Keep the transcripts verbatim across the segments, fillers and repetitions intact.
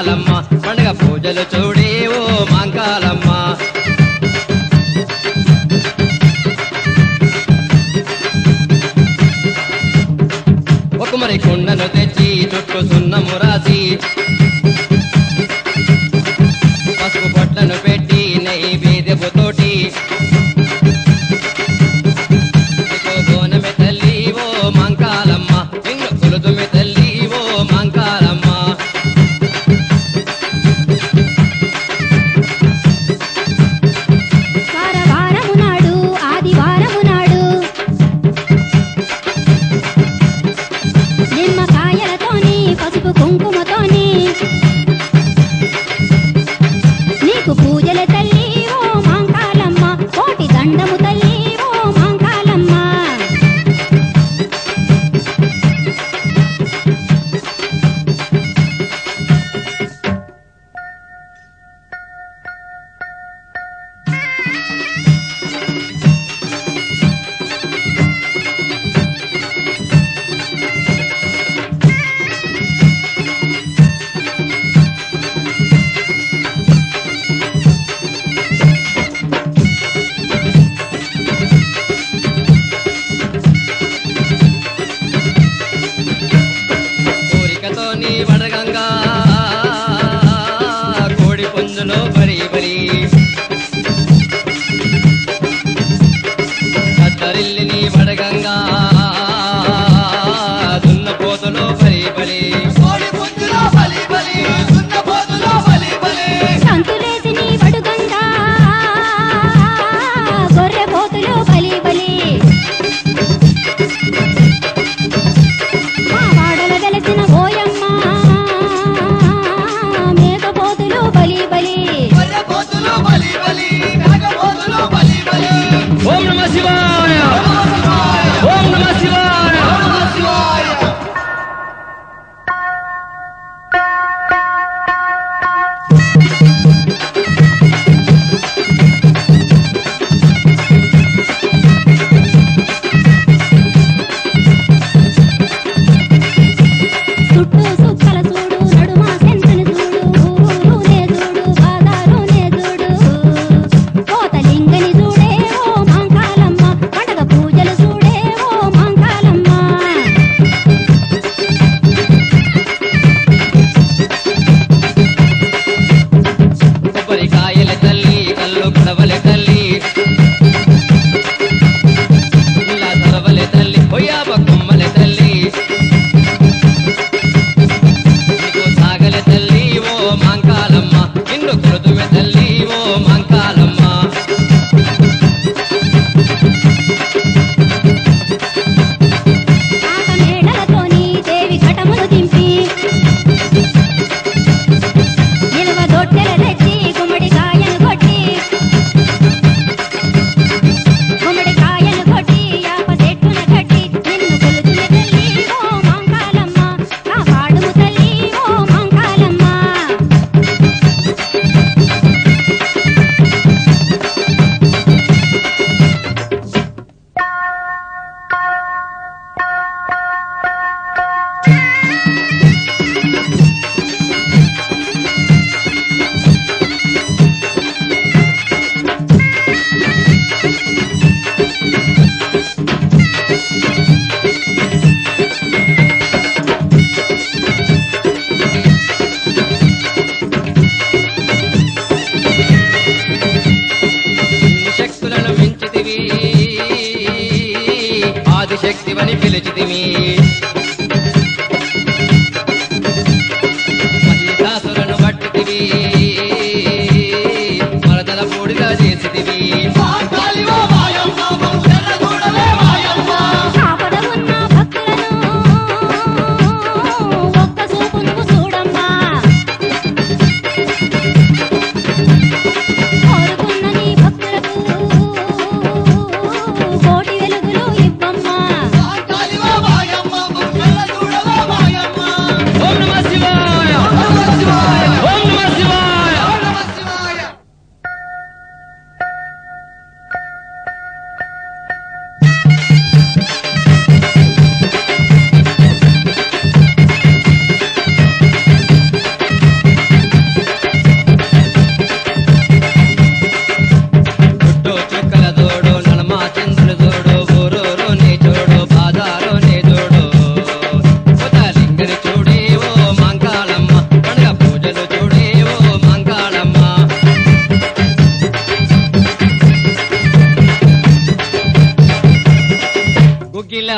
మాంకాలమ్మ పండుగ పూజలు చూడే ఓ మాంకాలమ్మ ఒక మరి కుండను తెచ్చి చుట్టూ సున్నము రాసి పసుపు పొట్లను పెట్టి నైవేద్యపుతోటి బోనమే తల్లి ఓ మాంకాలమ్మ నిన్ను కొలుతుమే తల్లి ఓ మాంకాలమ్మ వారవారము నాడు ఆదివారము నాడు నిమ్మకాయలతోని పసుపు కుంకుమతోని నీకు పూజల తల్లి ఓ మాంకాలమ్మ కోటి దండము తల్లి ఓ మాంకాలమ్మ కోరికతోని వడగంగా కోడి పుంజులో బరి బరి కత్తరిల్లిని వడగంగా దున్నపోతులో బరి బలి సంతులేసి నీ వడుగంగా గొర్రె పోతులు బలి బలి మా వాడల వెలసిన ఓయమ్మ మేకపోతులు బలి బలి ఓం నమ శివాయ ఓం నమ శివాయ చుట్టూ సుక్కల చూడు నడుమ సెంతని చూడు ఊరూనే చూడు బాదారునే చూడు కోతలింగని చూడే ఓ మాంకాలమ్మ పండగ పూజలు చూడే ఓ మాంకాలమ్మ కొబ్బరికాయల తల్లి కల్లు కడవల తల్లి ఇలా తరవల తల్లి పొయ్యాబ కొమ్మల తల్లి నీకు సాగల తల్లి ఓ మాంకాలమ్మ నిన్ను కొలుతుమే తల్లి ఓ మాంకాలమ్మ ఆట మేడలతోని దేవి ఘటములు దింపి నిలువ దొట్టెల తెచ్చి గుమ్మడికాయను కొట్టి గుమ్మడికాయను కొట్టి యాప చెట్టున కట్టి నిన్ను కొలుతున్న తల్లి ఓ మాంకాలమ్మ కాపాడుము తల్లి ఓ మాంకాలమ్మ శక్తులను మించితివి ఆదిశక్తివని పిలిచితివి మహిషాసురను పట్టితివి మరదల పూడిగా చేసితివి ఆపద ఉన్న భక్తులను ఒక్క చూపు నువ్వు చూడమ్మా కోరుకున్న నీ భక్తులకు కోటి వెలుగులు ఇవ్వమ్మా కాళివా మాయమ్మ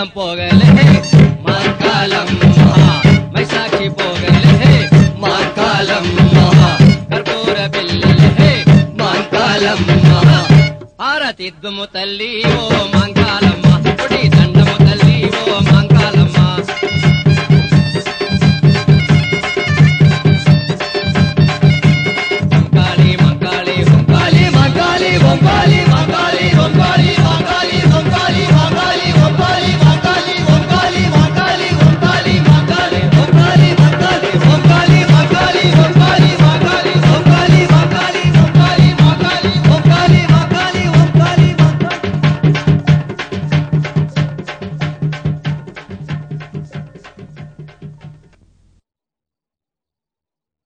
మేళం పోగలే మాంకాలమ్మ మైసాక్షి పోగలే మాంకాలమ్మ కర్పూర బిల్లలే మాంకాలమ్మ ఆరతిద్దుము తల్లి ఓ మాంకాలమ్మ